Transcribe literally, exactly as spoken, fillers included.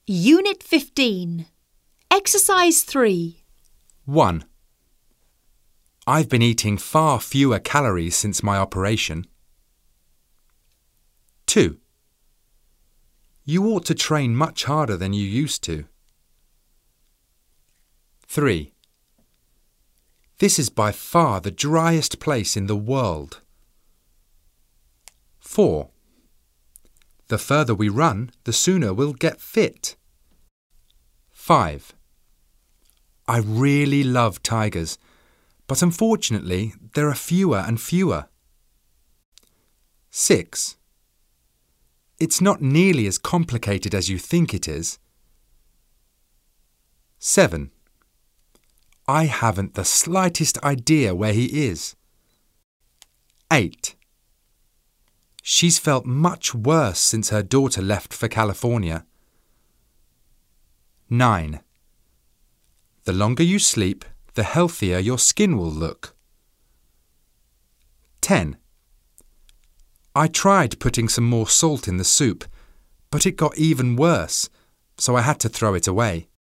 Unit fifteen. Exercise three. one. I've been eating far fewer calories since my operation. two. You ought to train much harder than you used to. three. This is by far the driest place in the world. four. The further we run, the sooner we'll get fit. five. I really love tigers, but unfortunately there are fewer and fewer. six. It's not nearly as complicated as you think it is. seven. I haven't the slightest idea where he is. eight. She's felt much worse since her daughter left for California. nine. The longer you sleep, the healthier your skin will look. ten. I tried putting some more salt in the soup, but it got even worse, so I had to throw it away.